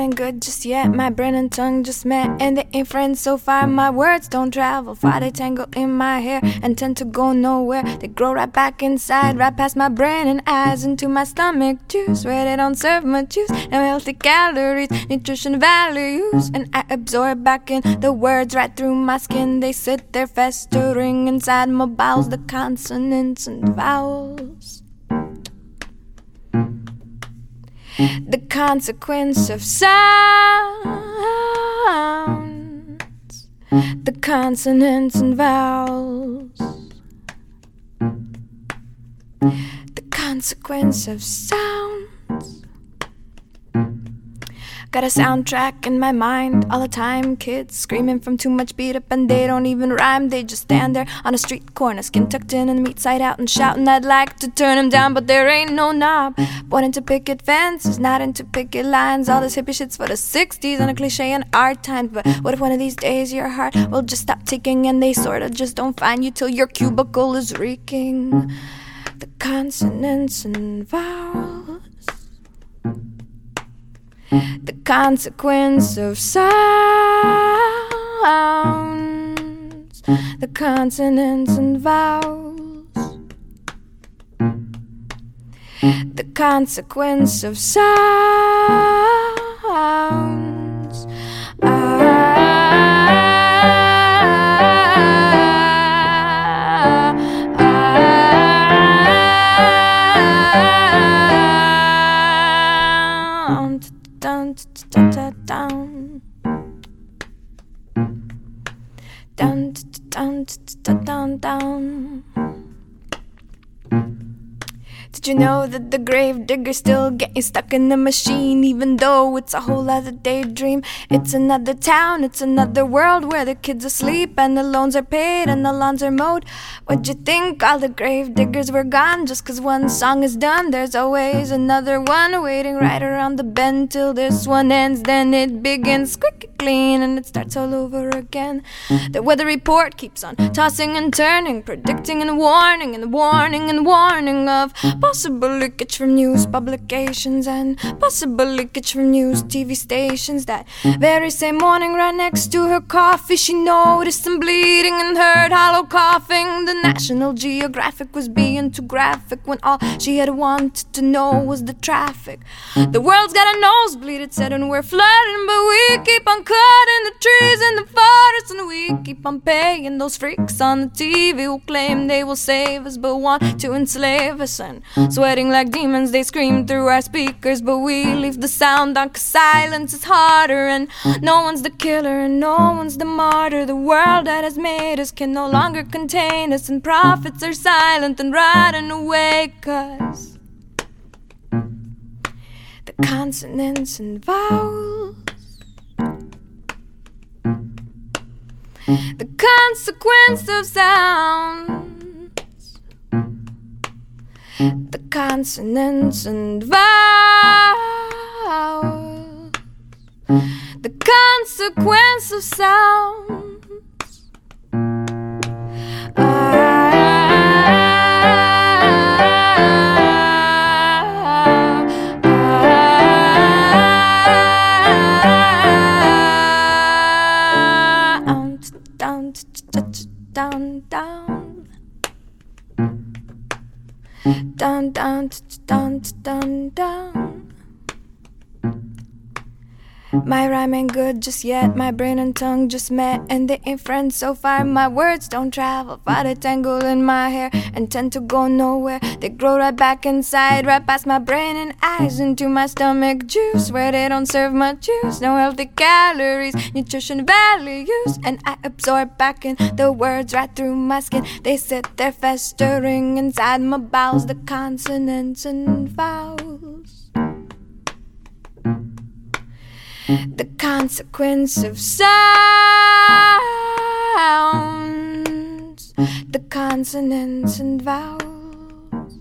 ain't good just yet. My brain and tongue just met, and they ain't friends so far. My words don't travel far, they tangle in my hair and tend to go nowhere. They grow right back inside, right past my brain and eyes, into my stomach juice, where they don't serve much use. No healthy calories, nutrition values, and I absorb back in the words right through my skin. They sit there festering inside my bowels, the consonants and vowels. The consequence of sounds, the consonants and vowels. The consequence of sounds. Got a soundtrack in my mind all the time. Kids screaming from too much beat up, and they don't even rhyme. They just stand there on a street corner, skin tucked in and meat side out, and shouting. I'd like to turn them down, but there ain't no knob. Born into picket fences, not into picket lines. All this hippie shit's for the 60s and a cliche in our times. But what if one of these days your heart will just stop ticking, and they sorta just don't find you till your cubicle is reeking? The consonants and vowels. The consequence of sounds, the consonants and vowels. The consequence of sounds. Down, down, down, down, down, down. Did you know that the grave diggers still get you stuck in the machine, even though it's a whole other daydream? It's another town, it's another world where the kids asleep and the loans are paid and the lawns are mowed. What'd you think all the grave diggers were gone just 'cause one song is done? There's always another one waiting right around the bend till this one ends. Then it begins squeaky clean and it starts all over again. The weather report keeps on tossing and turning, predicting and warning and warning and warning of possible leakage from news publications and possible leakage from news TV stations. That very same morning, right next to her coffee, she noticed some bleeding and heard hollow coughing. The National Geographic was being too graphic when all she had wanted to know was the traffic. The world's got a nosebleed, it said, and we're flooding, but we keep on cutting the trees in the forest, and we keep on paying those freaks on the TV who claim they will save us but want to enslave us. And sweating like demons, they scream through our speakers, but we leave the sound on 'cause silence is harder. And no one's the killer and no one's the martyr. The world that has made us can no longer contain us, and prophets are silent and riding away 'cause the consonants and vowels. The consequence of sounds. The consonants and vowels. The consequence of sounds. Down, down, down, down, down, down, down. My rhyme ain't good just yet. My brain and tongue just met, and they ain't friends so far. My words don't travel far, they tangle in my hair and tend to go nowhere. They grow right back inside, right past my brain and eyes, into my stomach juice, where they don't serve much use. No healthy calories, nutrition values, and I absorb back in the words right through my skin. They sit there festering inside my bowels, the consonants and vowels. The consequence of sounds, the consonants and vowels.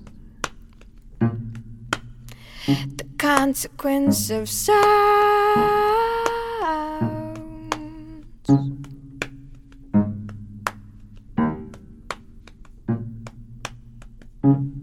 The consequence of sounds.